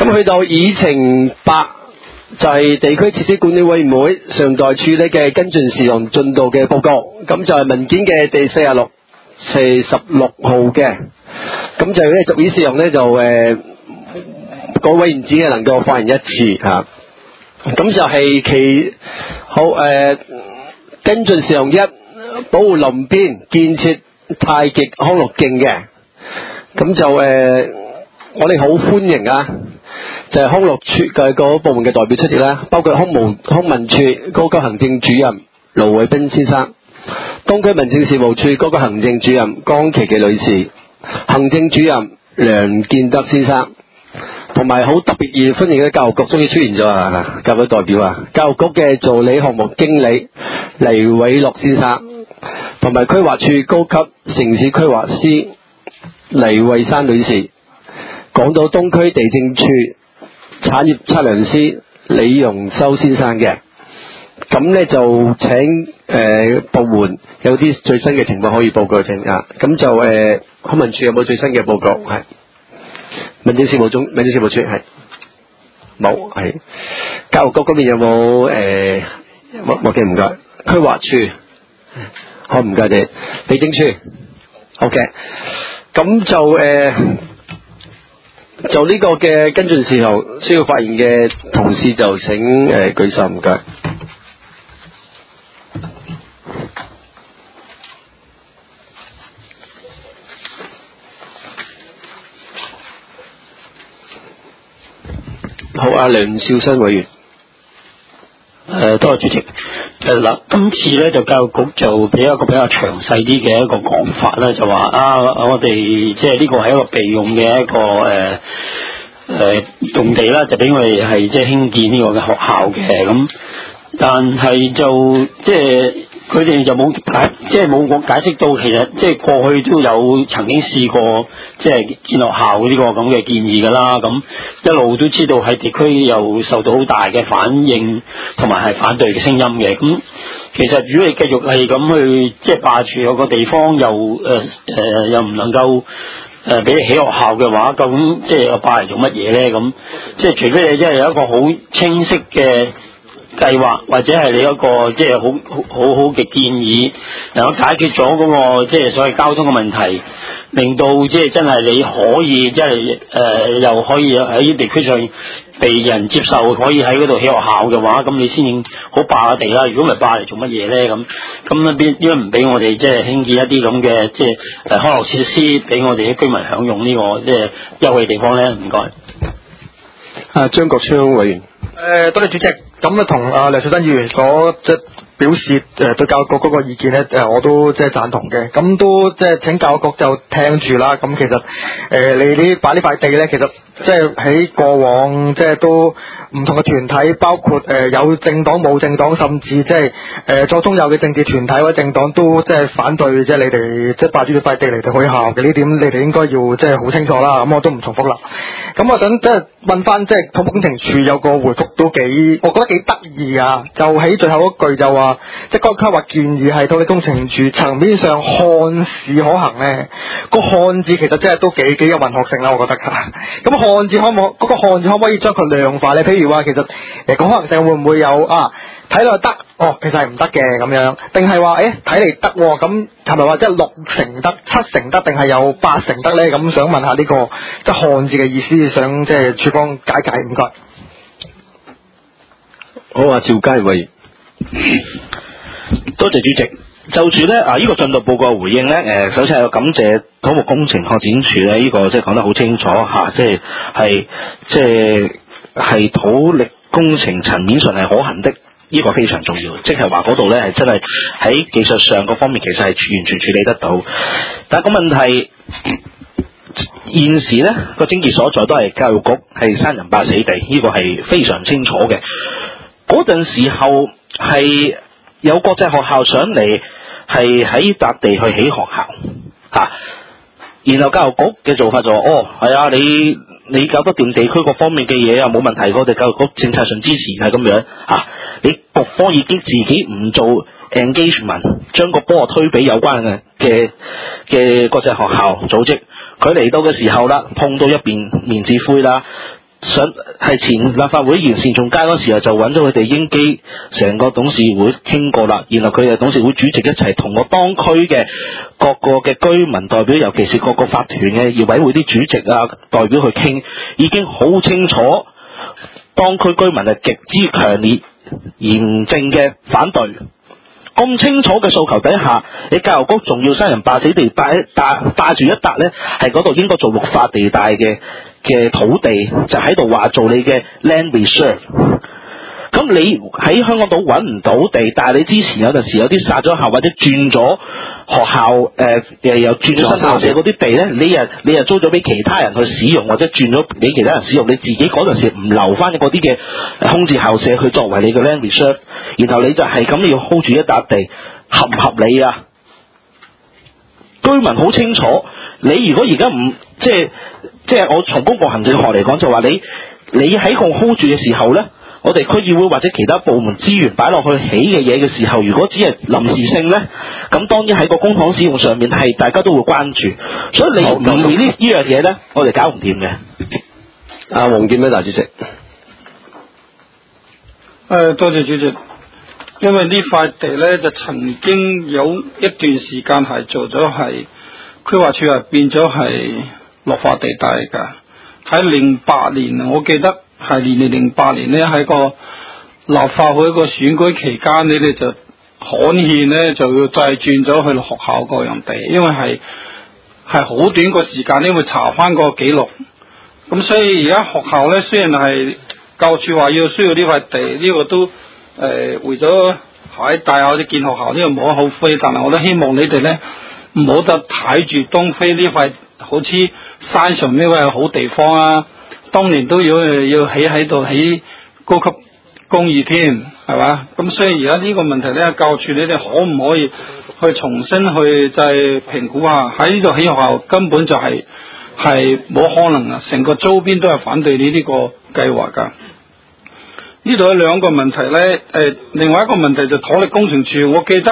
咁去到議程8就係地區設施管理委員會上代處理嘅跟進事項進度嘅報告，咁就係文件嘅第46號嘅，咁就咧逐議事項咧就各委員只係能夠發言一次嚇，咁就係跟進事項1，保護林邊建設太極康樂徑嘅，咁就我哋好歡迎啊！就係康樂處嘅個部門嘅代表出席啦，包括康文處高級行政主任盧偉斌先生，東區民政事務處高級行政主任江琪琪女士，行政主任梁建德先生，同埋好特別而歡迎嘅教育局終於出現咗啊！教育代表啊，教育局嘅助理項目經理黎偉樂先生，同埋規劃處高級城市規劃師黎慧珊女士，港島東區地政處產業測量師李容修先生嘅，咁咧就請部門有啲最新嘅情況可以報告請啊，咁就康文署有冇最新嘅報告？係民政事務處係冇，係教育局嗰邊有冇冇嘅？唔該，規劃處好唔該你，地政處 OK， 咁就呢個嘅跟進事項需要發言嘅同事就請舉手，唔該。好啊，梁少新委員。 多謝主席。嗱，今次咧就教育局就俾一個比較詳細啲嘅一個講法啦，就話我哋即係呢個係一個備用嘅一個用地啦，就俾我哋係即係興建呢個嘅學校嘅咁，但係就即係佢哋就冇冇解釋到，其實即係過去都有曾經試過即係建學校呢個咁嘅建議㗎啦，咁一路都知道喺地區又受到好大嘅反應同埋係反對嘅聲音嘅，咁其實如果你繼續係咁去即係霸住有個地方又唔能夠俾你起學校嘅話，究竟即係霸嚟做乜嘢咧？咁即係除非你真係有一個好清晰嘅計劃，或者係你一個即係好嘅建議，能夠解決咗嗰個即係所謂交通嘅問題，令到即係真係你可以即係又可以喺地區上被人接受，可以喺嗰度起學校嘅話，咁你先好霸地啦。如果唔係霸嚟做乜嘢咧？咁邊點解唔俾我哋即係興建一啲咁嘅即係康樂設施俾我哋啲居民享用呢個即係休憩地方咧？唔該。 張國昌委員。 多謝主席。咁同梁少新議員所即表示對教育局嗰個意見咧，我都即係贊同嘅。咁都即係請教育局就聽住啦。咁其實你擺呢塊地咧，其實即係喺過往即係都唔同嘅團體，包括有政黨冇政黨，甚至即係左中右嘅政治團體或者政黨都即係反對即係你哋即係霸住呢塊地嚟到開校嘅呢點，你哋應該要即係好清楚啦。咁我都唔重複啦。咁我想即係問翻即係土木工程處有個回覆都幾，我覺得幾得意啊！就喺最後一句就話，即係該規劃建議係土木工程處層面上看似可行咧。個看字其實真係都幾有文學性啦，我覺得。咁看字可唔可以將佢量化咧？譬如話其實個可能性會唔會有睇落得，其實係唔得嘅咁樣，定係話睇嚟得，咁係咪話即係6成得、7成得，定係有8成得咧？咁想問下呢個即係看字嘅意思，想即係處方解，唔該。 好啊，趙佳委員。 多謝主席。就住咧呢個進度報告回應咧，首先係要感謝土木工程拓展署咧，呢個即係講得好清楚嚇，係土力工程層面上係可行的，呢個非常重要，即係話嗰度咧係真係喺技術上嗰方面其實係完全處理得到。但係個問題，現時咧個症結所在都係教育局係生人霸死地，呢個係非常清楚嘅。嗰陣時候係有國際學校上嚟，係喺笪地去起學校嚇，然後教育局嘅做法就話：係啊，你搞得掂地區各方面嘅嘢啊，冇問題，我哋教育局政策上支持係咁樣嚇。你局方已經自己唔做 engagement， 將個波推俾有關嘅國際學校組織，佢嚟到嘅時候啦，碰到一邊面子灰啦。 係前立法會議員單仲偕嗰時候就揾咗佢哋英基成個董事會傾過啦，然後佢哋董事會主席一齊同我當區嘅各個嘅居民代表，尤其是各個法團嘅業委會啲主席啊代表去傾，已經好清楚當區居民係極之強烈嚴正嘅反對。咁清楚嘅訴求底下，你教育局仲要生人霸死地帶住一笪呢，係嗰度應該做綠化地帶嘅土地，就喺度話做你嘅 land reserve。咁你喺香港島揾唔到地，但係你之前有陣時有啲殺咗校或者轉咗學校又轉咗新校舍嗰啲地呢，你又租咗俾其他人去使用，或者轉咗俾其他人使用，你自己嗰陣時唔留翻嗰啲嘅空置校舍去作為你嘅 land reserve， 然後你就係咁要 hold 住一笪地，合唔合理啊？居民好清楚，你如果而家唔即係我從公共行政學嚟講就話你喺個 hold 住嘅時候呢，我哋區議會或者其他部門資源擺落去起嘅嘢嘅時候，如果只係臨時性呢，咁當然喺個公帑使用上面係大家都會關注，所以你唔理呢樣嘢呢，我哋搞唔掂嘅。阿黃健咩大主席？ 多謝主席。因為呢塊地呢，就曾經有一段時間係做咗係規劃處係變咗係綠化地帶㗎。喺08年，我記得係2008年呢，喺個立法會個選舉期間，你哋就刊憲呢，就要再轉咗去學校個用地，因為係好短個時間，因為查翻個記錄。咁所以而家學校呢，雖然係教處話要需要呢塊地，呢個都為咗喺大學或者建學校呢個無可厚非，但係我都希望你哋呢，唔好得睇住東非呢塊好似山上呢塊好地方啊，當年都要起喺度起高級公寓添，係嘛？咁所以而家呢個問題呢，教處你哋可唔可以去重新去就係評估下喺呢度起學校根本就係冇可能啊！成個周邊都係反對你呢個計劃㗎。呢度有兩個問題呢，另外一個問題就土力工程處，我記得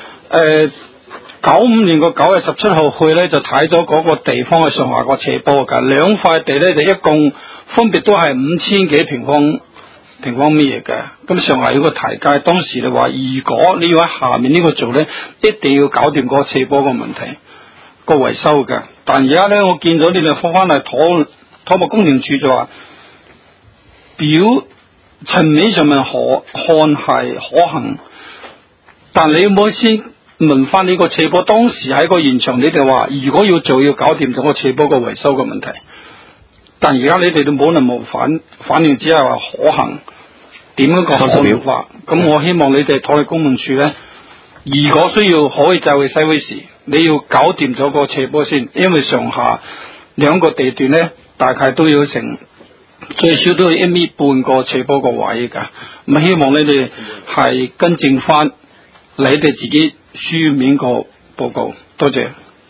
95年個9月17號去呢，就睇咗嗰個地方嘅上下個斜坡㗎，兩塊地呢，就一共分別都係5000幾平方米嘅，咁上下有個台階。當時你話如果你要喺下面呢個做呢，一定要搞掂個斜坡個問題個維修㗎。但而家呢，我見咗你哋放翻嚟土木工程處就話表層面上面看係可行，但你有冇先問翻呢個斜坡？當時喺個現場你哋話如果要做要搞掂咗個斜坡個維修嘅問題，但而家你哋都冇任何反應，只係話可行，點樣個可行法？咁我希望你哋土力工程處呢，如果需要可以就去西威士，你要搞掂咗個斜坡先，因為上下兩個地段呢，大概都要成最少都要1.5米個斜坡個位㗎。咁希望你哋係跟正翻你哋自己書面個報告。多謝。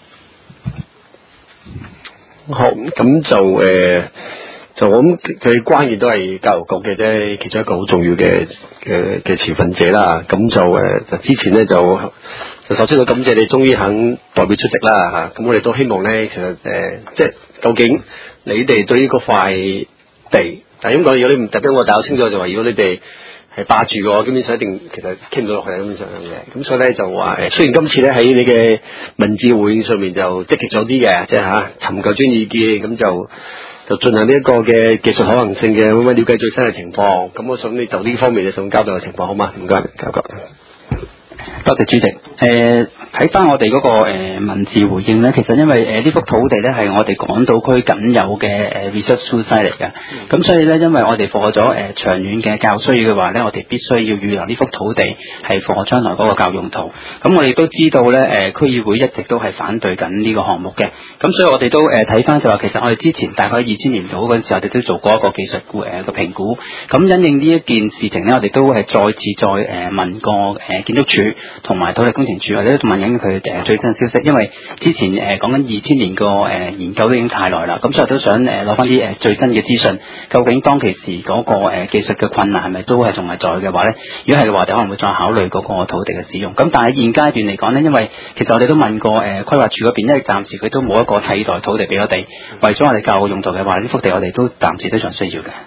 好，咁就我諗最關鍵都係教育局嘅啫，其中一個好重要嘅持份者啦。咁就之前咧就首先我感謝你終於肯代表出席啦嚇。咁我哋都希望咧，其實即係究竟你哋對於嗰塊地，但係咁講，如果你唔特登我搞清楚就話，如果你哋係霸住嘅，基本上一定其實傾唔到落去，基本上嘅。咁所以咧就話雖然今次咧喺你嘅文字回應上面就積極咗啲嘅，即係尋求專業意見，咁就進行呢一個嘅技術可行性嘅了解最新嘅情況。咁我想你就呢方面你想交代嘅情況好嗎？唔該，教局。 多謝主席。睇翻我哋嗰個文字回應咧，其實因為呢幅土地咧係我哋港島區僅有嘅reserve site 嚟嘅，咁所以咧因為我哋課咗長遠嘅教育需要嘅話咧，我哋必須要預留呢幅土地係課將來嗰個教育用途。咁我哋都知道咧區議會一直都係反對緊呢個項目嘅，咁所以我哋都睇翻就話其實我哋之前大概2000年度嗰陣時候，我哋都做過一個技術個評估。咁因應呢一件事情咧，我哋都係再次問過建築署。 同埋土力工程處，我哋都問緊佢最新嘅消息，因為之前講緊2000年個研究都已經太耐啦，咁所以都想攞翻啲最新嘅資訊，究竟當其時嗰個技術嘅困難係咪都係仲係在嘅話咧？如果係嘅話，就可能會再考慮嗰個土地嘅使用。咁但係現階段嚟講咧，因為其實我哋都問過規劃處嗰邊，因為暫時佢都冇一個替代土地俾我哋，為咗我哋教育用途嘅話，呢幅地我哋都暫時非常需要嘅。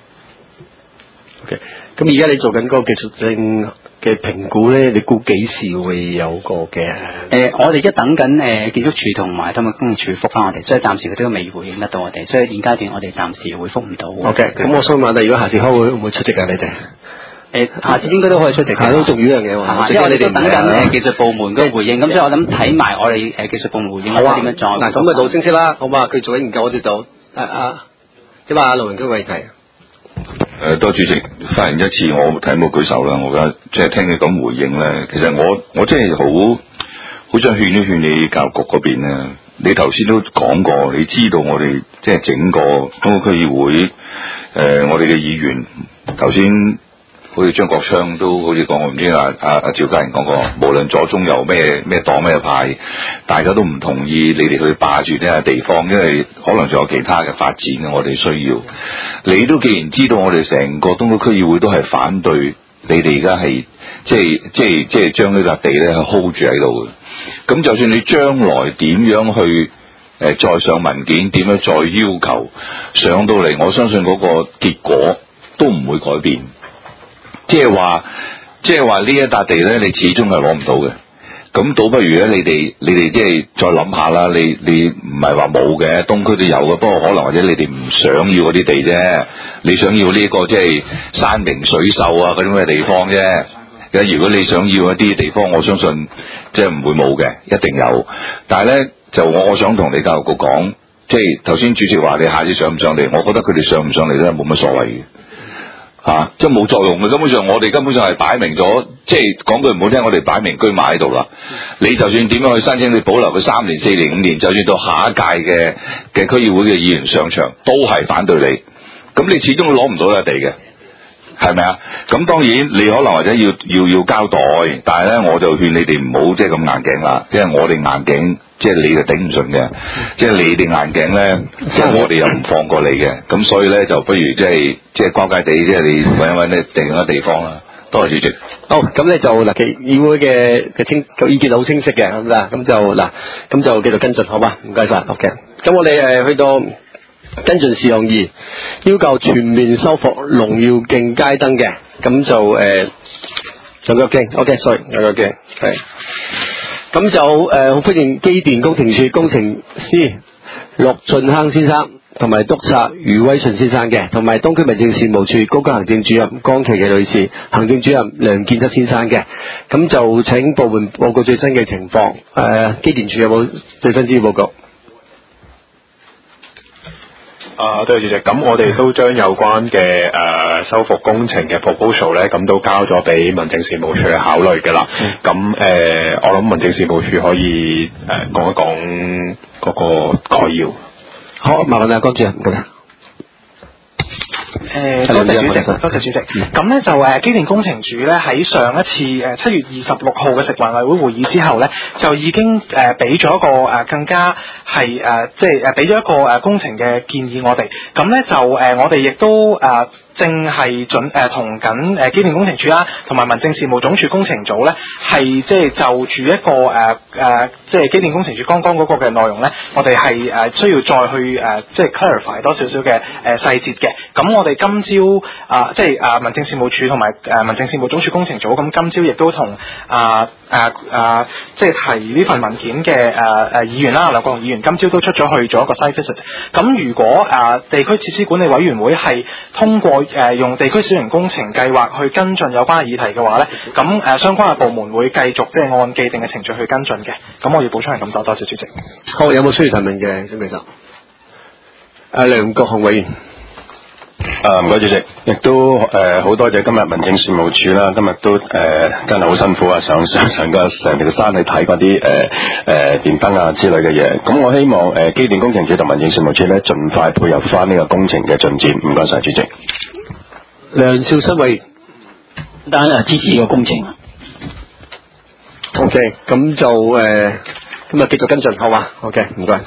OK， 咁而家你做緊嗰個技術性嘅評估咧，你估幾時會有個嘅？ 我哋而家等緊建築署同埋土木工程署覆翻我哋，所以暫時佢都未回應得到我哋，所以現階段我哋暫時回覆唔到。 OK， 咁我想問你，如果下次開會唔會出席啊？你哋？ 下次應該都可以出席， 係都仲呢樣嘢喎， 因為我哋都等緊技術部門嗰個回應，咁所以我諗睇埋我哋技術部門回應，我點樣再嗱咁就好清晰啦，好嘛？佢做緊研究，我哋就點啊？盧榮基委提。 多主席發言一次，我睇冇舉手啦。我覺得即係聽你咁回應咧，其實我真係好想勸一勸你教育局嗰邊咧。你頭先都講過，你知道我哋即係整個東區區議會我哋嘅議員頭先。好似張國昌都好似講，我唔知阿趙家仁講過，無論左中右咩黨咩派，大家都唔同意你哋去霸住呢個地方，因為可能仲有其他嘅發展嘅，我哋需要。你都既然知道我哋成個東區區議會都係反對，你哋而家係即係將呢笪地咧 hold 住喺度嘅。咁就算你將來點樣去再上文件，點樣再要求上到嚟，我相信嗰個結果都唔會改變。即係話呢一笪地咧，你始終係攞唔到嘅。咁倒不如咧，你哋即係再諗下啦。你唔係話冇嘅，東區都有嘅，不過可能或者你哋唔想要嗰啲地啫。你想要呢個即係山明水秀啊嗰啲咁嘅地方啫。如果你想要一啲地方，我相信即係唔會冇嘅，一定有。但係咧，就我想同你教育局講，即係頭先主席話你下次上唔上嚟，我覺得佢哋上唔上嚟咧冇乜所謂嘅。即係冇作用嘅，根本上我哋根本上係擺明咗，即係講句唔好聽，我哋擺明居馬喺度啦。你就算點樣去申請，你保留佢3年、4年、5年，就算到下一屆嘅區議會嘅議員上場，都係反對你。咁你始終都攞唔到笪地嘅，係咪啊？咁當然你可能或者要交代，但係咧我就勸你哋唔好即係咁硬頸啦，即係我哋硬頸。即係你就頂唔順嘅，即係你哋硬頸咧，即係我哋又唔放過你嘅，咁所以咧就不如即係乖乖地，即係你揾一揾咧定一個地方啦。多謝主席。 好，咁咧就嗱，議會嘅意見好清晰嘅，咁就繼續跟進，好嘛？唔該晒。OK。咁我哋去到跟進事項2，要求全面修復龍耀徑街燈嘅，咁就仲有徑 ，OK，sorry， 有個徑係。咁就好歡迎機電工程署工程師陸俊亨先生同埋督察余威順先生嘅，同埋東區民政事務處高級行政主任江琪嘅女士、行政主任梁建德先生嘅。咁就請部門報告最新嘅情況。機電署有冇最新資料報告？ 多謝主席。咁我哋都將有關嘅修復工程嘅 proposal 咧，咁都交咗俾民政事務處去考慮嘅啦。咁我諗民政事務處可以講一講嗰個概要。 好，麻煩阿江主任，唔該。 多謝主席，多謝主席。咁咧就機電工程署咧喺上一次7月26號嘅食環委會會議之後咧，就已經俾咗一個更加係即係俾咗一個工程嘅建議我哋。咁咧就我哋亦都正係同緊機電工程署啦，同埋民政事務總署工程組咧，係即係就住一個即係機電工程署剛剛嗰個嘅內容咧，我哋係需要再去即係 clarify 多少少嘅細節嘅。咁我哋今朝即係民政事務處同埋民政事務總署工程組，咁今朝亦都同即係提呢份文件嘅議員啦，梁國雄議員今朝都出咗去做一個 site visit。咁如果地區設施管理委員會係通過用地區小型工程計劃去跟進有關嘅議題嘅話咧，咁相關嘅部門會繼續即係按既定嘅程序去跟進嘅。咁我要補充係咁多，多謝主席。 好，有冇需要提問嘅請舉手。梁國雄委員。 唔該主席，亦都好多謝今日民政事務處啦，今日都真係好辛苦啊，上個成條山去睇嗰啲電燈啊之類嘅嘢。咁我希望機電工程署同民政事務處咧，盡快配合翻呢個工程嘅進展。唔該晒主席。 梁少新委員， 支持呢個工程。 OK， 咁就今日繼續跟進，好嘛 ？OK， 唔該。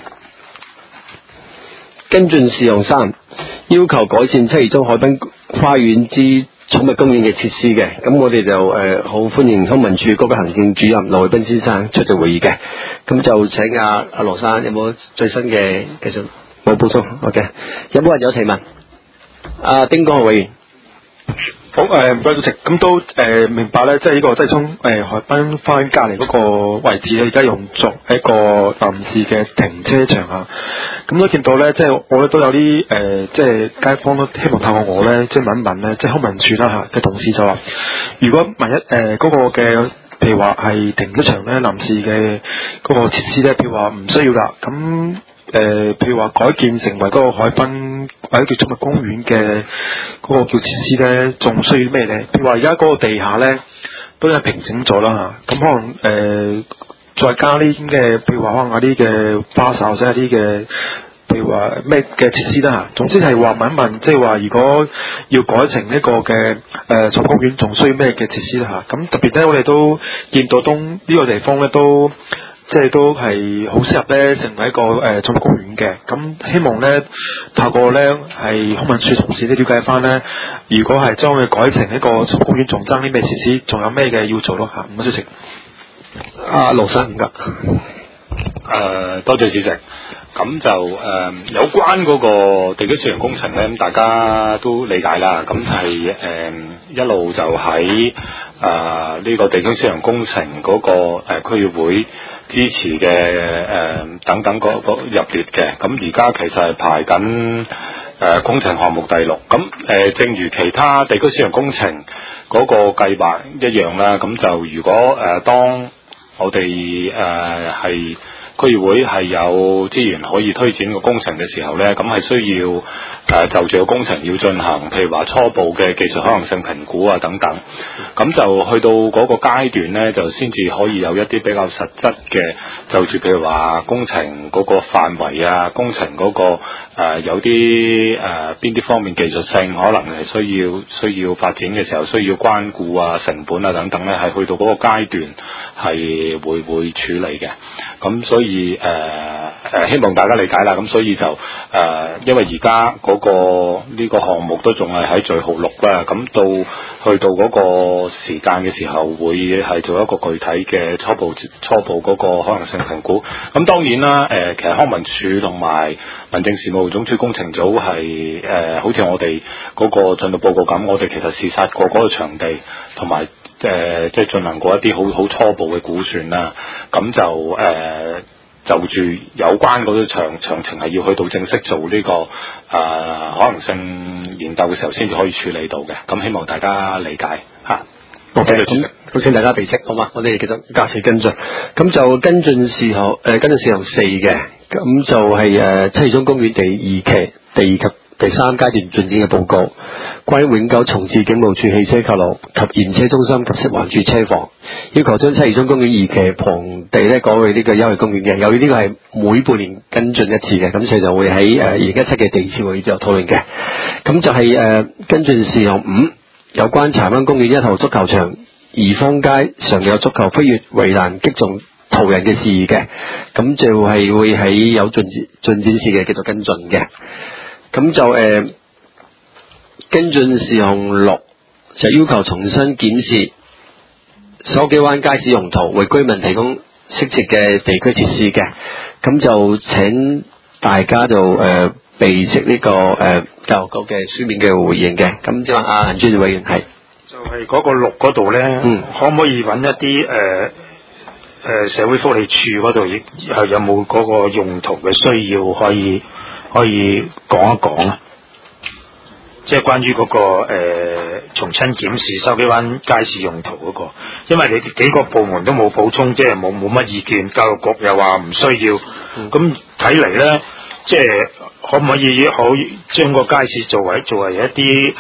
跟進事項3，要求改善鰂魚涌海濱花園之寵物公園嘅設施嘅，咁我哋就好歡迎康文署嗰個行政主任羅偉斌先生出席會議嘅，咁就請阿羅生有冇最新嘅技術冇補充 ？OK， 有冇人有提問？阿丁江委員。 好唔該主席，咁都明白咧，即係呢個鰂涌海濱花園隔離嗰個位置咧，而家用作一個臨時嘅停車場啊。咁都見到咧，即係我咧都有啲即係街坊都希望透過我咧，即係問一問咧，即係康文署啦嚇嘅同事就話，如果萬一嗰個嘅譬如話係停車場咧，臨時嘅嗰個設施咧，譬如話唔需要啦，咁譬如話改建成為嗰個海濱或者叫寵物公園嘅嗰個叫設施咧，仲需要咩咧？譬如話而家嗰個地下咧都係平整咗啦嚇，咁可能再加啲咁嘅，譬如話可能有啲嘅花灑或者一啲嘅，譬如話咩嘅設施啦嚇。總之係話問一問，即係話如果要改成呢個嘅寵物公園，仲需要咩嘅設施啦嚇？咁特別咧，我哋都見到呢個地方咧都。即係都係好適合咧，成為一個寵物公園嘅。咁希望咧，透過咧係康文署同事咧了解翻咧，如果係將佢改成一個寵物公園，仲爭啲咩設施，仲有咩嘅要做咯嚇。唔該主席。 阿盧生唔該。 多謝主席。咁就有關嗰個地區小型工程咧，咁大家都理解啦。咁係一路就喺呢個地區小型工程嗰個區議會支持嘅等等嗰入列嘅。咁而家其實係排緊工程項目第6。咁正如其他地區小型工程嗰個計劃一樣啦。咁就如果當我哋係區議會係有資源可以推展個工程嘅時候呢，咁係需要就住個工程要進行，譬如話初步嘅技術可能性評估啊等等，咁就去到嗰個階段呢，就先至可以有一啲比較實質嘅就住譬如話工程嗰個範圍啊，工程嗰個有啲邊啲方面技術性可能係需要發展嘅時候需要關顧啊成本啊等等呢，係去到嗰個階段係會處理嘅。咁所以希望大家理解啦。咁所以就因為而家嗰個呢個項目都仲係喺序號6啦。咁去到嗰個時間嘅時候，會係做一個具體嘅初步嗰個可能性評估。咁當然啦，其實康文署同埋民政事務總署工程組係好似我哋嗰個進度報告咁，我哋其實視察過嗰個場地，同埋即係進行過一啲好初步嘅估算啦。咁就住有關嗰啲詳情係要去到正式做呢個可能性研究嘅時候，先至可以處理到嘅。咁希望大家理解嚇。 OK， 咁好請大家備悉，好嘛？我哋繼續加時跟進。咁就跟進事項4嘅，咁就係鰂魚涌公園第2期第2及第3階段進展嘅報告，關於永久重置警務處汽車扣留及驗車中心及食環署車房，要求將鰂魚涌公園2期旁地咧改為呢個休憩公園嘅。由於呢個係每半年跟進一次嘅，咁所以就會喺2017嘅第2次會議之後討論嘅。咁就係跟進事項5，有關柴灣公園1號足球場怡芳街常有足球飛越圍欄擊中途人嘅事宜嘅，咁就係會喺有進展時嘅繼續跟進嘅。咁就跟進事項6，就要求重新檢視筲箕灣街市用途，為居民提供適切嘅地區設施嘅。咁就請大家就備悉呢個教育局嘅書面嘅回應嘅。咁即係阿陳專業委員係就係嗰個6嗰度咧，可唔可以揾一啲社會福利處嗰度亦係有冇嗰個用途嘅需要可以講一講啊？即係關於嗰個重新檢視筲箕灣街市用途嗰個，因為你幾個部門都冇補充，即係冇乜意見，教育局又話唔需要，咁睇嚟咧，即係可唔可以將個街市作為一啲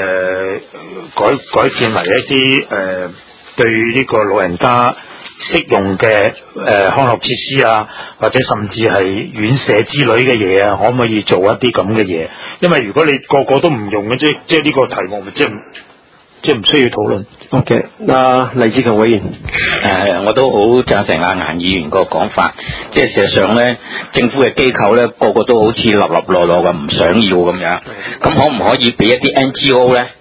改變為一啲對呢個老人家適用嘅康樂設施啊，或者甚至係院舍之類嘅嘢啊，可唔可以做一啲咁嘅嘢？因為如果你個個都唔用嘅，即係呢個題目咪即係即係唔需要討論。 OK， 黎志強委員， 我都好贊成阿顏議員個講法，即係事實上咧，政府嘅機構咧個個都好似立立落落咁唔想要咁樣，咁可唔可以俾一啲 NGO 咧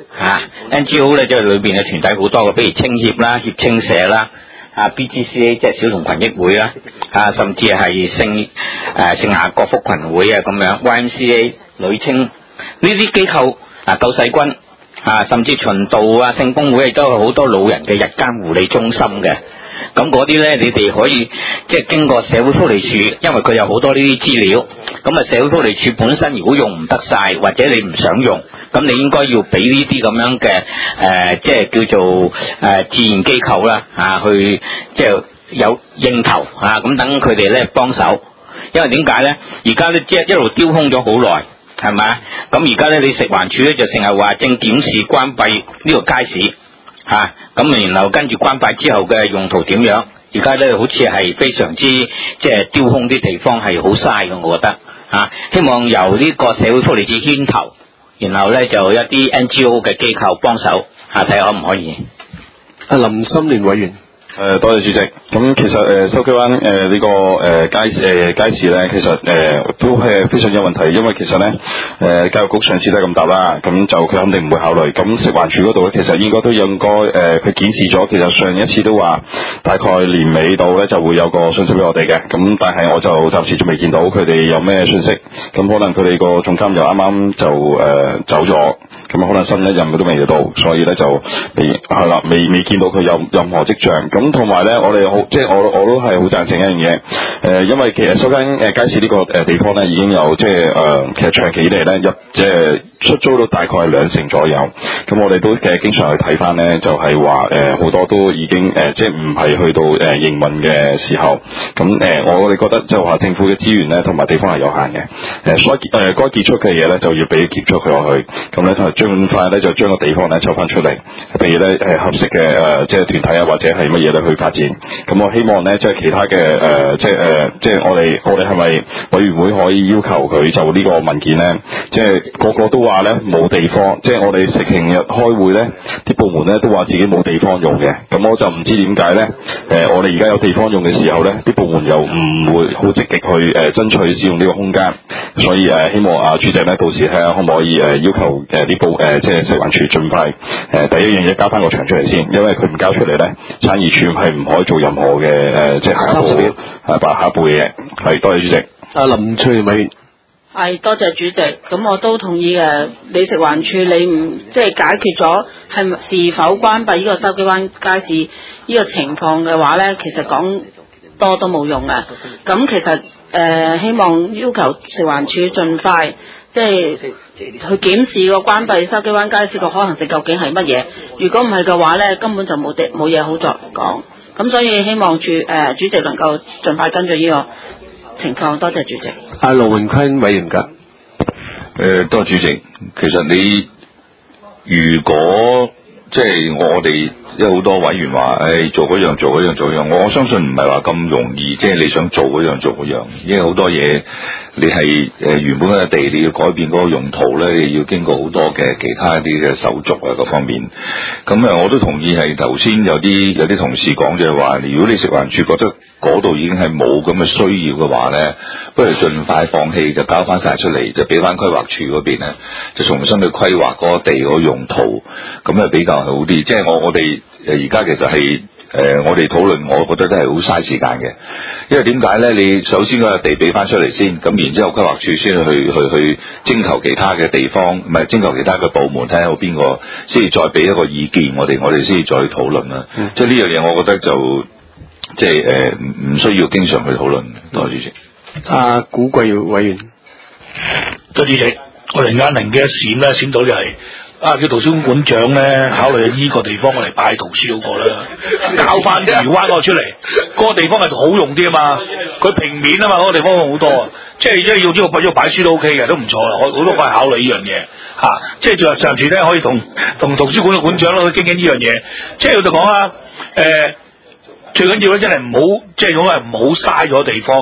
？NGO 咧即係裏邊嘅團體好多嘅，比如青協啦、協青社啦。BGCA 即係小童群益會啦，甚至係聖雅各福群會啊咁樣 ，YMCA 女青呢啲機構救世軍甚至循道聖公會亦都有好多老人嘅日間護理中心嘅。咁嗰啲咧，你哋可以即係經過社會福利署，因為佢有好多呢啲資料。咁社會福利署本身如果用唔得晒，或者你唔想用，咁你應該要俾呢啲咁樣嘅即係叫做志願機構啦去即係有應頭咁等佢哋咧幫手。因為點解咧？而家咧即係一路丟空咗好耐，係咪啊？咁而家咧，你食環署咧就成日話正檢視關閉呢個街市。咁然後跟住關閉之後嘅用途點樣？而家咧好似係非常之即係丟空啲地方係好嘥嘅，我覺得希望由呢個社會福利署牽頭，然後咧就一啲 NGO 嘅機構幫手睇下可唔可以？ 林心聯委員。 多謝主席。咁其實筲箕灣呢個街市咧，其實都係非常有問題，因為其實咧教育局上次都係咁答啦，咁就佢肯定唔會考慮。咁食環署嗰度咧，其實應該都應該佢檢視咗，其實上一次都話大概年尾度咧就會有個信息俾我哋嘅。咁但係我就暫時仲未見到佢哋有咩信息。咁可能佢哋個總監又啱啱就走咗，咁可能新一任佢都未到，所以咧就未見到佢有任何跡象。咁同埋咧，我哋好即係我都係好贊成一樣嘢，因為其實筲箕街市呢個地方咧已經有即係其實長期以嚟咧即係出租到大概係2成左右。咁我哋都經常去睇翻咧，就係話好多都已經即係唔係去到營運嘅時候。咁我哋覺得就話政府嘅資源咧同埋地方係有限嘅，所以該結出嘅嘢咧就要俾結出佢落去。咁咧就盡快咧就將個地方咧抽翻出嚟，譬如咧合適嘅即係團體或者係乜嘢咧去發展。咁我希望咧即係其他嘅即係我哋係咪委員會可以要求佢就呢個文件咧，即係個個都話咧冇地方，即係我哋平日開會咧啲部門咧都話自己冇地方用嘅。咁我就唔知點解咧我哋而家有地方用嘅時候咧，啲部門又唔會好積極去爭取使用呢個空間。所以希望主席咧到時睇下可唔可以要求即係食環署盡快第一樣嘢交翻個場出嚟先，因為佢唔交出嚟咧，產業署係唔可以做任何嘅即係下一步嘅嘢。係，多謝主席。 林翠蓮委員。 係，多謝主席。咁我都同意嘅。你食環署你唔即係解決咗是否關閉呢個筲箕灣街市呢個情況嘅話咧，其實講多都冇用嘅。咁其實希望要求食環署盡快即係去檢視個關閉筲箕灣街市個可能性究竟係乜嘢。如果唔係嘅話咧，根本就冇嘢好作講。咁所以希望主席能夠盡快跟進呢個情況。多謝主席。 盧榮坤委員㗎。 多謝主席。其實你如果即係我哋有好多委員話，做嗰樣做嗰樣做嗰樣，我相信唔係話咁容易，即係你想做嗰樣做嗰樣，因為好多嘢你係原本嘅地你要改變嗰個用途咧，你要經過好多嘅其他一啲嘅手續啊各方面。咁我都同意係頭先有啲同事講就係話，如果你食環署覺得嗰度已經係冇咁嘅需要嘅話咧，不如盡快放棄，就交翻晒出嚟，就俾翻規劃署嗰邊咧，就重新去規劃嗰個地嗰個用途，咁咧比較好啲。即係我哋而家其實係我哋討論，我覺得都係好嘥時間嘅，因為點解咧？你首先嗰個地俾翻出嚟先，咁然之後規劃署先去徵求其他嘅地方，唔係徵求其他嘅部門，睇下有邊個先至再俾一個意見，我哋先至再去討論啦。即係呢樣嘢，我覺得就即係唔需要經常去討論。多謝主席。 古貴委員。 多謝主席。我突然間靈機一閃咧，閃到就係。叫圖書館館長咧，考慮依個地方我嚟擺圖書好過啦，交翻啲魚灣嗰個出嚟，嗰個地方係好用啲啊嘛，佢平面啊嘛，嗰個地方好多啊，即係要呢個擺書都 OK 嘅，都唔錯啦，好多個係考慮呢樣嘢即係就上次咧可以同圖書館嘅館長咯去傾傾呢樣嘢，即係我就講啦，最緊要咧真係唔好，即係講係唔好嘥咗地方。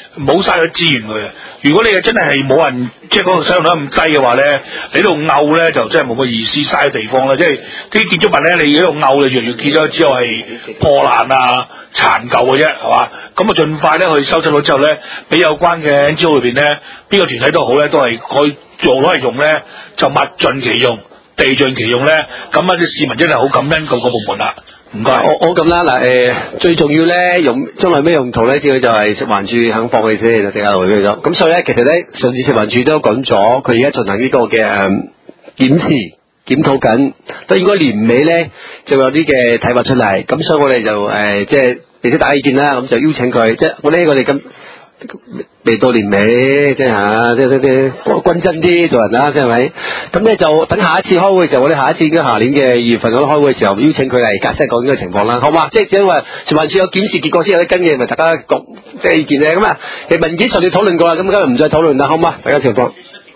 唔好嘥咗資源佢。如果你真係冇人即係嗰個使用率咁低嘅話咧，你喺度漚咧就真係冇乜意思，嘥咗地方啦。即係啲建築物咧，你喺度漚你越見咗之後係破爛啊、殘舊嘅啫，係嘛？咁啊，盡快咧去收集咗之後咧，俾有關嘅 NGO 裏邊咧，邊個團體都好咧，都係可以做攞嚟用咧，就物盡其用。地盡其用咧，咁啲市民真係好感恩個部門啦。唔該， 我咁啦嗱，最重要咧將來咩用途咧？主要就係食環署肯放佢先，就定下來咗。咁所以咧，其實咧上次食環署都講咗，佢而家進行呢個嘅檢視檢討緊，都應該年尾咧就有啲嘅睇法出嚟。咁所以我哋就即係並且打意見啦，咁就邀請佢，即係我哋咁。未到年尾，即係嚇，即係均真啲做人啦，即係咪？咁咧就等下一次開會嘅時候，我哋下一次應該下年嘅2月份嗰度開會嘅時候，邀請佢嚟解釋講呢個情況啦，好嘛？即係因為食環署有檢視結果先有得跟嘅，咪大家講即係意見咧。咁啊，其實文件上次討論過啦，咁今日唔再討論啦，好嘛？大家情況。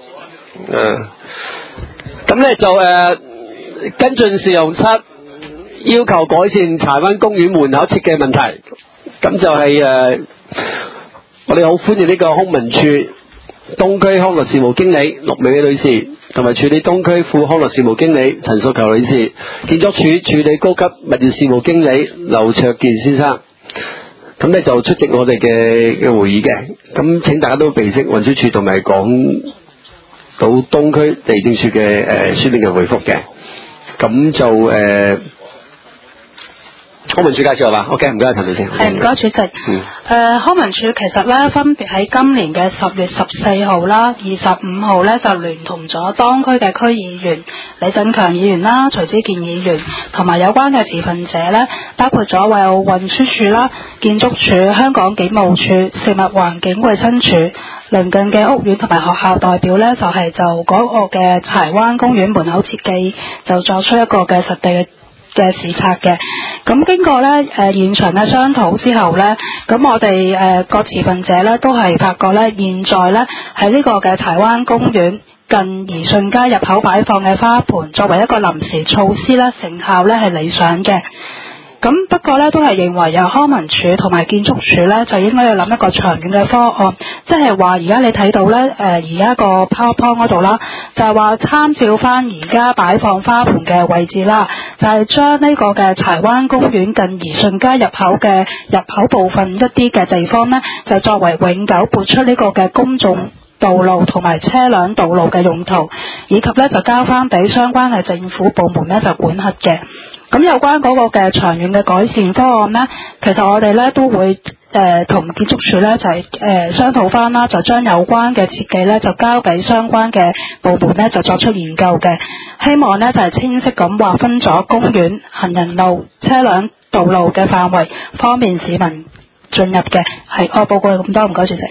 咁咧就跟進試用7，要求改善柴灣公園門口設計問題。咁就係我哋好歡迎呢個康文署東區康樂事務經理陸美女士，同埋處理東區副康樂事務經理陳淑球女士，建築署處理高級物業事務經理劉卓健先生。咁咧就出席我哋嘅會議嘅。咁請大家都備悉運輸署同埋港島東區地政署嘅書面嘅回覆嘅。咁就康文署介紹係嘛 ？OK， 唔該，陳女士。 係唔該，主席。康文署其實咧分別喺今年嘅10月14號啦、25號咧就聯同咗當區嘅區議員李振強議員啦、徐子健議員同埋有關嘅持份者咧，包括咗有運輸署啦、建築署、香港警務處、食物環境衛生署、鄰近嘅屋苑同埋學校代表咧，就嗰個嘅柴灣公園門口設計就作出一個嘅實地嘅視察嘅。咁經過咧現場嘅商討之後咧，咁我哋各持份者咧都係發覺咧，現在咧喺呢個嘅柴灣公園近怡順街入口擺放嘅花盆作為一個臨時措施咧，成效咧係理想嘅。咁不過咧，都係認為由康文署同埋建築署咧，就應該要諗一個長遠嘅方案，即係話而家你睇到咧，而家個 PowerPoint 嗰度啦，就係話參照翻而家擺放花盆嘅位置啦，就係將呢個嘅柴灣公園近怡順街入口嘅入口部分一啲嘅地方咧，就作為永久撥出呢個嘅公眾道路同埋車輛道路嘅用途，以及咧就交翻俾相關嘅政府部門咧就管轄嘅。咁有關嗰個嘅長遠嘅改善方案呢，其實我哋咧都會同建築署咧就係商討翻啦，就將有關嘅設計咧就交俾相關嘅部門咧就作出研究嘅。希望咧就係清晰咁劃分咗公園、行人路、車輛道路嘅範圍，方便市民進入嘅。係，我報告咁多，唔該主席。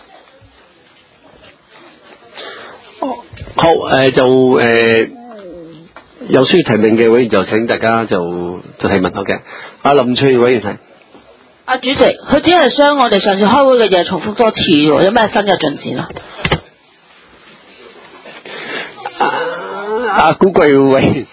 好，有需要提名嘅委員就請大家就提問好嘅。阿林翠委員提。 阿主席，佢只係將我哋上次開會嘅嘢重複多次喎，有咩新嘅進展啊？ 阿古貴委員，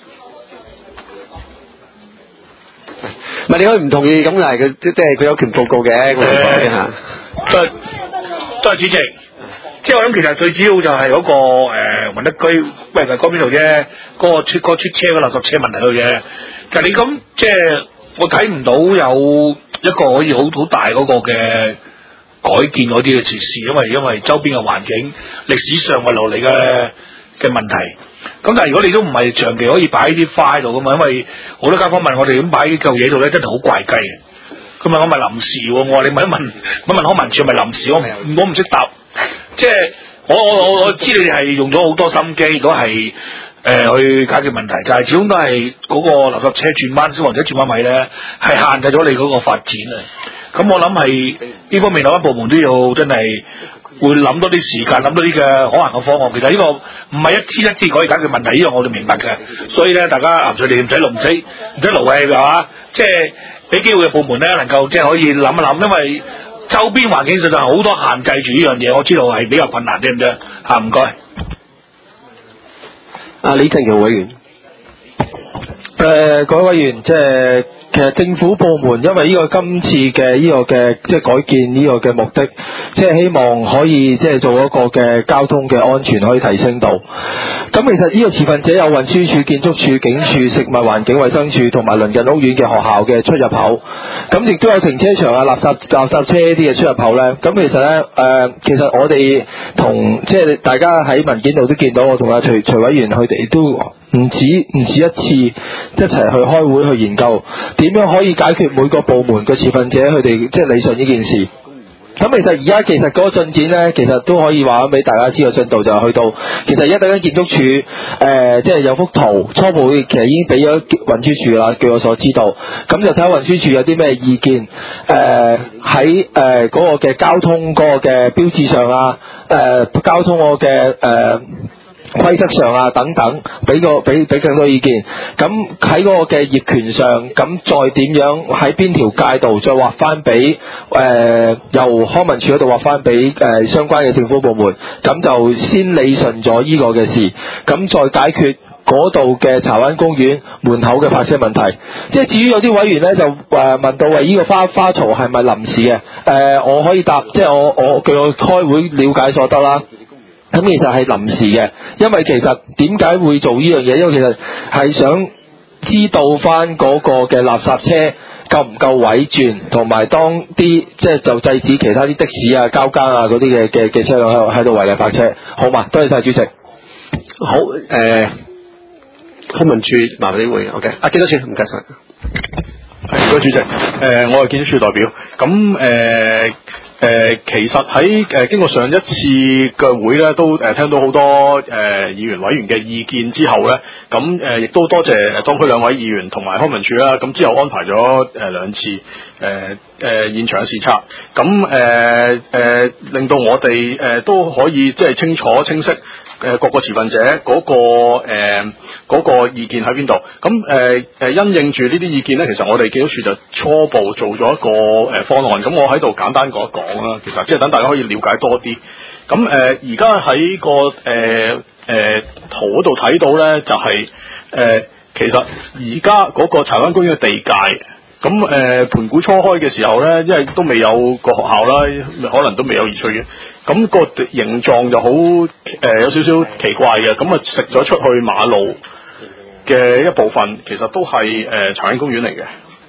唔係你可以唔同意咁，但係佢即係佢有權報告嘅，我哋講一下。 多謝主席。即係我諗，其實最主要就係嗰個雲德居喂嗰邊度啫，嗰個出車嘅垃圾車問題度啫。其實你咁即係我睇唔到有一個可以好大嗰個嘅改建嗰啲嘅設施，因為周邊嘅環境歷史上遺留嚟嘅問題。咁但係如果你都唔係長期可以擺啲花喺度噶嘛，因為好多街坊問我哋咁擺啲舊嘢度咧，真係好怪雞嘅。佢問我咪臨時喎，我話你問康文署係咪臨時，我唔識答。即係我知你哋係用咗好多心機，都係去解決問題，但係始終都係嗰個垃圾車轉彎或者轉彎位咧，係限制咗你嗰個發展啊。咁我諗係呢方面有關部門都要真係會諗多啲時間，諗多啲嘅可行嘅方案。其實呢個唔係一天一次可以解決問題，呢個我哋明白嘅。所以咧，大家鹹水你唔使勞氣係嘛，即係俾機會嘅部門咧，能夠即係可以諗一諗，因為周邊環境實在好多限制住呢樣嘢，我知道係比較困難啲，唔得嚇，唔該。 阿李振強委員， 各位委員，即係其實政府部門因為呢個今次嘅呢個嘅即係改建呢個嘅目的，即係希望可以即係做一個嘅交通嘅安全可以提升到。咁其實呢個持份者有運輸署、建築署、警署、食物環境衛生署同埋鄰近屋苑嘅學校嘅出入口，咁亦都有停車場啊、垃圾車呢啲嘅出入口咧。咁其實咧其實我哋同即係大家喺文件度都見到，我同阿徐委員佢哋都唔止一次一齊去開會去研究點樣可以解決每個部門嘅持份者佢哋即係理順呢件事。咁其實而家嗰個進展咧，其實都可以話俾大家知個進度就係去到，其實而家等緊建築署即係有幅圖初步其實已經俾咗運輸署啦，據我所知道。咁就睇下運輸署有啲咩意見喺嗰個嘅交通嗰個嘅標誌上啊，交通嗰個嘅規則上啊等等，俾更多意見。咁喺嗰個嘅業權上，咁再點樣喺邊條界度再劃翻俾由康文署嗰度劃翻俾相關嘅政府部門，咁就先理順咗呢個嘅事，咁再解決嗰度嘅柴灣公園門口嘅泊車問題。即係至於有啲委員咧就問到呢個花槽係咪臨時嘅？我可以答，即係我據我開會了解所得啦。咁其實係臨時嘅，因為其實點解會做呢樣嘢？因為其實係想知道翻嗰個嘅垃圾車夠唔夠位轉，同埋當啲即係就制止其他啲的士啊、交更啊嗰啲嘅車輛喺度違例泊車，好嘛？多謝晒主席。 好，康文署麻煩你回應 ，OK， 幾多錢？唔該晒。 係，唔該主席。我係建築署代表。咁其實喺經過上一次嘅會咧，都聽到好多議員委員嘅意見之後咧，咁亦都多謝當區兩位議員同埋康文署啦。咁之後安排咗兩次現場嘅視察，咁令到我哋都可以即係清楚清晰。各個持份者嗰個意見喺邊度？咁因應住呢啲意見咧，其實我哋建築署就初步做咗一個方案。咁我喺度簡單講一講啦。其實即係等大家可以了解多啲。咁而家喺個圖嗰度睇到咧，就係其實而家嗰個柴灣公園嘅地界。咁盤古初開嘅時候咧，因為都未有個學校啦，可能都未有兒翠園，咁個形狀就好有少少奇怪嘅，咁啊食咗出去馬路嘅一部分，其實都係柴灣公園嚟嘅。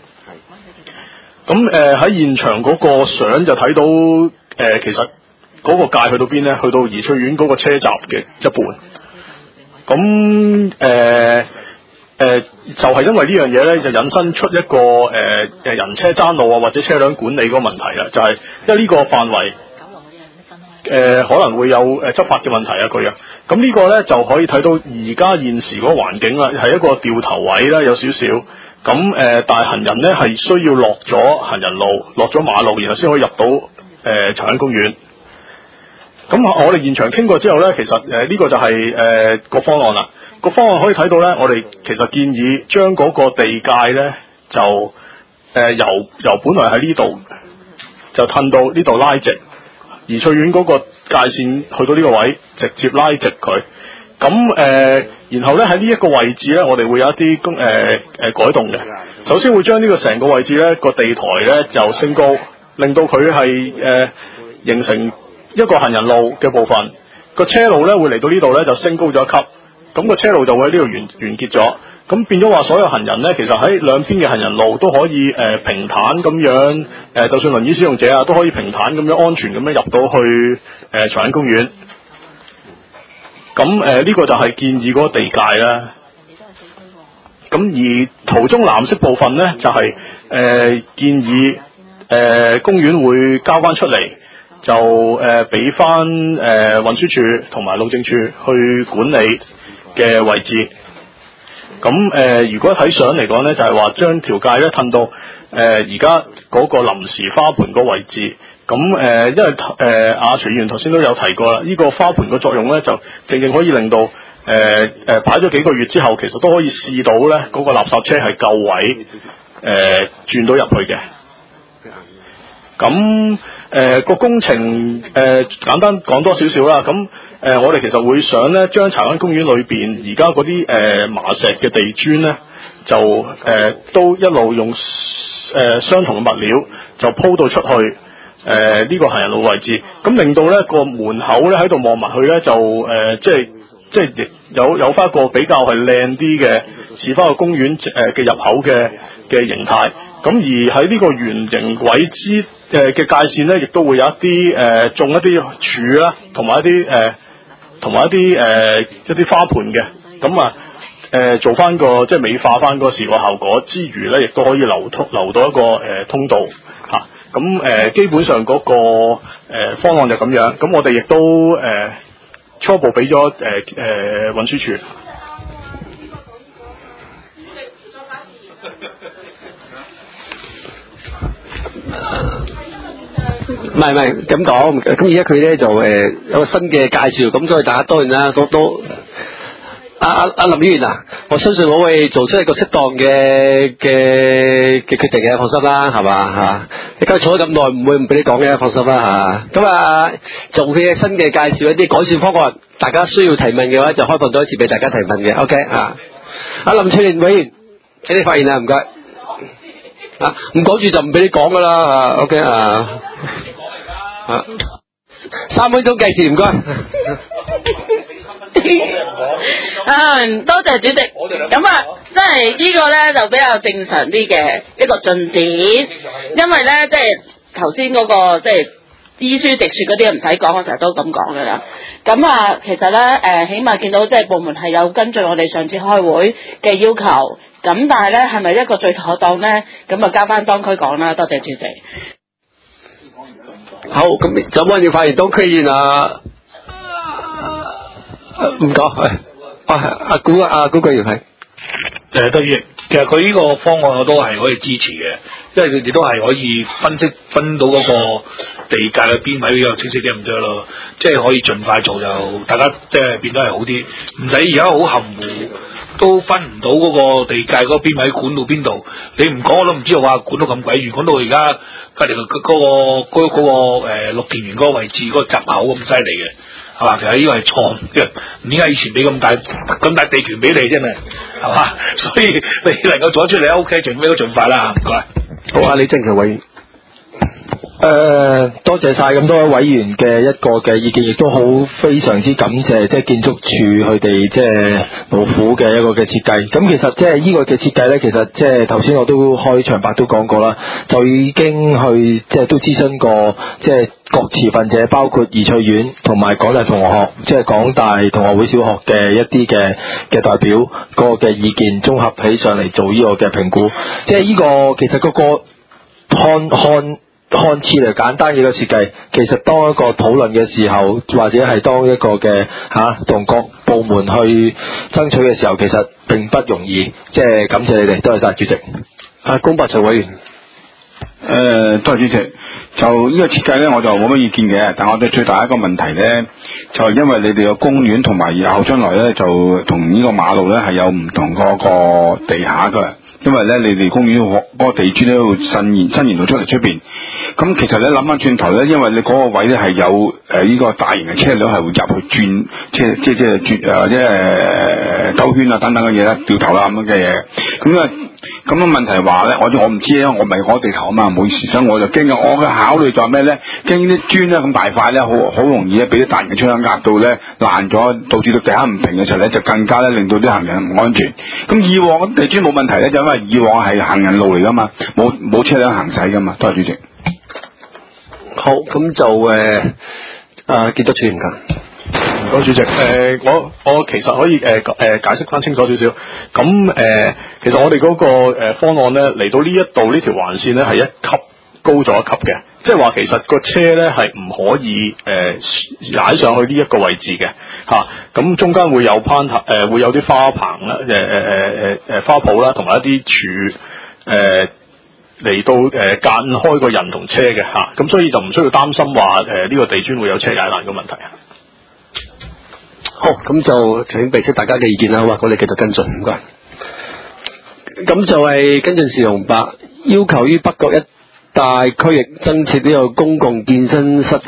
咁喺現場嗰個相就睇到其實嗰個界去到邊咧？去到兒翠園嗰個車站嘅一半。咁就係因為呢樣嘢咧，就引申出一個人車爭路啊，或者車輛管理嗰個問題啦。就係因為呢個範圍可能會有執法嘅問題啊，嗰樣。咁呢個咧就可以睇到而家現時嗰個環境啦，係一個掉頭位啦，有少少。咁但係行人咧係需要落咗行人路，落咗馬路，然後先可以入到柴灣公園。咁我哋現場傾過之後咧，其實呢個就係個方案啦。個方案可以睇到咧，我哋其實建議將嗰個地界咧就由本來喺呢度就褪到呢度拉直，而翠苑嗰個界線去到呢個位直接拉直佢。咁然後咧喺呢一個位置咧，我哋會有一啲改動嘅。首先會將呢個成個位置咧個地台咧就升高，令到佢係形成一個行人路嘅部分。個車路咧會嚟到呢度咧就升高咗一級。咁個車路就會喺呢度完結咗，咁變咗話所有行人咧，其實喺兩邊嘅行人路都可以平坦咁樣就算輪椅使用者啊，都可以平坦咁樣安全咁樣入到去柴灣公園。咁呢個就係建議嗰個地界啦。咁而圖中藍色部分咧，就係建議公園會交翻出嚟，就俾翻運輸署同埋路政署去管理嘅位置。咁如果睇相嚟講咧，就係話將條界咧褪到而家嗰個臨時花盆個位置。咁因為徐議員頭先都有提過啦，呢個花盆嘅作用咧，就正正可以令到擺咗幾個月之後，其實都可以試到咧嗰個垃圾車係夠位轉到入去嘅。咁個工程簡單講多少少啦。咁我哋其實會想咧，將柴灣公園裏邊而家嗰啲麻石嘅地磚咧，就都一路用相同嘅物料就鋪到出去呢個行人路位置，咁令到咧個門口咧喺度望埋去咧就即係有翻一個比較係靚啲嘅似翻個公園嘅入口嘅形態。咁而喺呢個圓形位置嘅界線咧，亦都會有一啲種一啲柱啦，同埋一啲花盆嘅，咁做翻個即係美化翻個視覺效果之餘咧，亦都可以留到一個通道嚇。咁基本上嗰個方案就咁樣。咁我哋亦都初步俾咗運輸署。 唔係咁講，咁而家佢咧就有個新嘅介紹，咁所以大家當然啦，都阿林議員啊，我相信我會做出一個適當嘅決定嘅，放心啦，係嘛嚇？你今日坐咗咁耐，唔會唔俾你講嘅，放心啦嚇。咁做佢嘅新嘅介紹一啲改善方案，大家需要提問嘅話，就開放多一次俾大家提問嘅 ，OK 啊？阿林翠蓮委員，請你發言啊，唔該。唔講住就唔俾你講噶啦，OK 3分鐘計時，唔該。 多謝主席。咁真係呢個咧就比較正常啲嘅一個進展，因為咧即係頭先嗰個即係依書直說嗰啲唔使講，我成日都咁講噶啦。咁其實咧起碼見到即係部門係有跟進我哋上次開會嘅要求，咁但係咧係咪一個最妥當咧？咁交翻當區講啦。多謝主席。 好，咁有冇人要發言？當區議員啊，唔講，阿古議員係。 多謝。其實佢呢個方案我都係可以支持嘅，因為佢哋都係可以分到嗰個地界嘅邊位比較清晰啲咁多咯，即係可以盡快做就大家即係變得係好啲，唔使而家好含糊都分唔到嗰個地界嗰個邊位管到邊度，你唔講我都唔知道話管到咁鬼遠，管到而家隔離嗰個綠田園嗰個位置嗰個閘口咁犀利嘅。係嘛？其實呢個係錯嘅，唔點解以前俾咁大地權俾你真係，係嘛？所以你能夠做得出嚟 OK，盡咩都盡快啦，唔該。 好啊，李正強委員。 多謝晒咁多位委員嘅一個嘅意見，亦都好非常之感謝即係建築署佢哋即係勞苦嘅一個嘅設計。咁其實即係呢個嘅設計咧，其實即係頭先我都開場白都講過啦，就已經去即係都諮詢過即係各持份者，包括怡翠苑同埋港大同學，即係港大同學會小學嘅一啲嘅代表個嘅意見綜合起上嚟做呢個嘅評估。即係呢個其實嗰個看似嚟簡單嘅一個設計，其實當一個討論嘅時候，或者係當一個嘅同各部門去爭取嘅時候，其實並不容易。即係感謝你哋，多謝晒主席。 龔柏祥委員。 多謝主席。就呢個設計咧，我就冇乜意見嘅，但我哋最大一個問題咧，就係因為你哋個公園同埋後將來咧，就同呢個馬路咧係有唔同嗰個地下噶。因為咧，你哋公園嗰個地磚咧會伸延到出嚟出邊。咁其實咧諗翻轉頭咧，因為你嗰個位咧係有呢個大型嘅車輛係會入去轉，即係轉兜圈啊等等嘅嘢啦，掉頭啦咁樣嘅嘢。咁嘅問題話咧，我唔知咧，我唔係嗰地頭啊嘛，唔好意思，所以我就驚啊！我嘅考慮就係咩咧？驚啲磚咧咁大塊咧，好容易咧俾啲大型嘅車輛壓到咧爛咗，導致到地下唔平嘅時候咧，就更加咧令到啲行人唔安全。咁以往地磚冇問題咧，就因為以往係行人路嚟噶嘛，冇車輛行駛噶嘛。多謝主席。 好，咁就幾多處唔該。 唔該，主席。我其實可以解釋翻清楚少少。咁其實我哋嗰個方案咧嚟到呢一度呢條環線咧係一級高咗一級嘅，即係話其實個車咧係唔可以踩上去呢一個位置嘅嚇。咁中間會有會有啲花棚啦，花圃啦，同埋一啲柱嚟到間開個人同車嘅嚇。咁所以就唔需要擔心話呢個地磚會有車踩爛嘅問題啊。 好，咁就請俾出大家嘅意見啦，好嘛？我哋繼續跟進，唔該。咁就係跟進事紅白，要求於北角一帶區域增設呢個公共健身室嘅。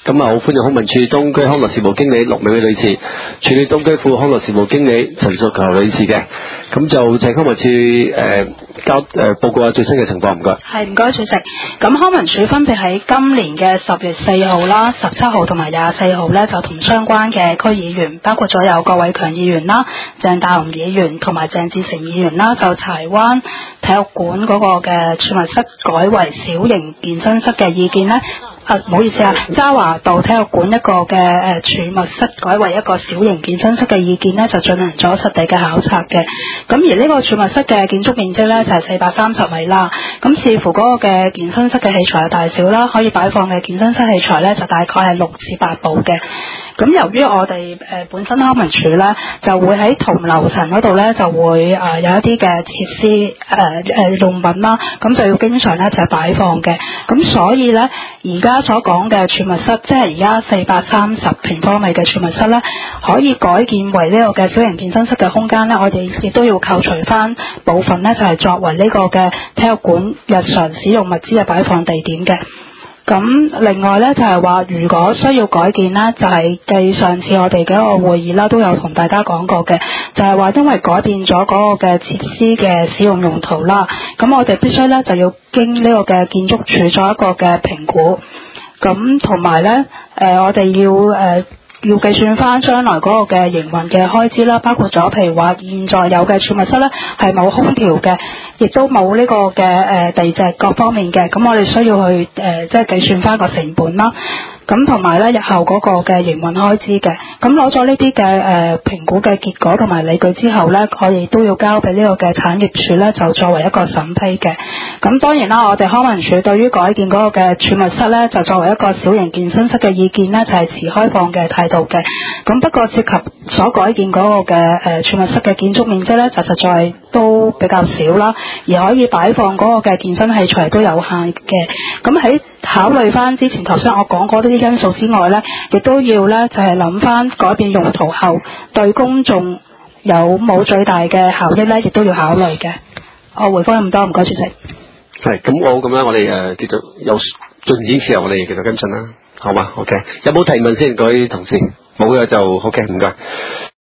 咁啊，好歡迎康文署東區康樂事務經理陸美女士，處理東區副康樂事務經理陳淑球女士嘅。咁就請康文署報告下最新嘅情況，唔該。 係，唔該主席。咁康文署分別喺今年嘅10月4號啦、17號同埋24號咧，就同相關嘅區議員，包括咗有郭偉強議員啦、鄭大雄議員同埋鄭志成議員啦，就柴灣體育館嗰個嘅儲物室改為小型健身室嘅意見咧。唔好意思啊，渣華道體育館一個嘅儲物室改為一個小型健身室嘅意見呢，就進行咗實地嘅考察嘅。咁而呢個儲物室嘅建築面積呢，就係430米啦。咁視乎嗰個嘅健身室嘅器材嘅大小啦，可以擺放嘅健身室器材呢，就大概係6至8部嘅。咁由於我哋本身康文署呢，就會喺同樓層嗰度呢，就會有一啲嘅設施用品啦，咁就要經常呢，就係擺放嘅。咁所以呢，而家所講嘅儲物室，即係而家430平方米嘅儲物室呢，可以改建為呢個嘅小型健身室嘅空間呢，我哋亦都要扣除翻部分呢，就係作為呢個嘅體育館日常使用物資嘅擺放地點嘅。咁另外呢，就係話，如果需要改建呢，就係繼上次我哋嘅一個會議啦，都有同大家講過嘅，就係話因為改變咗嗰個嘅設施嘅使用用途啦，咁我哋必須呢，就要經呢個嘅建築署做一個嘅評估，咁同埋呢，我哋要計算翻將來嗰個嘅營運嘅開支啦，包括咗譬如話現在有嘅儲物室呢，係冇空調嘅，亦都冇呢個嘅地蓆各方面嘅，咁我哋需要去即係計算翻個成本啦。咁同埋咧，日後嗰個嘅營運開支嘅，咁攞咗呢啲嘅評估嘅結果同埋理據之後咧，我哋都要交俾呢個嘅產業署咧，就作為一個審批嘅。咁當然啦，我哋康文署對於改建嗰個嘅儲物室咧，就作為一個小型健身室嘅意見咧，就係持開放嘅態度嘅。咁不過涉及所改建嗰個嘅儲物室嘅建築面積咧，就實在都比較少啦，而可以擺放嗰個嘅健身器材都有限嘅。咁喺考慮翻之前頭先我講過呢啲因素之外咧，亦都要咧就係諗翻改變用途後對公眾有冇最大嘅效益咧，亦都要考慮嘅。我回覆咁多，唔該主席。 係咁，我咁樣我哋繼續有進展時候，我哋繼續跟進啦，好嘛？ OK， 有冇提問先？各位同事冇嘅就 OK，唔該。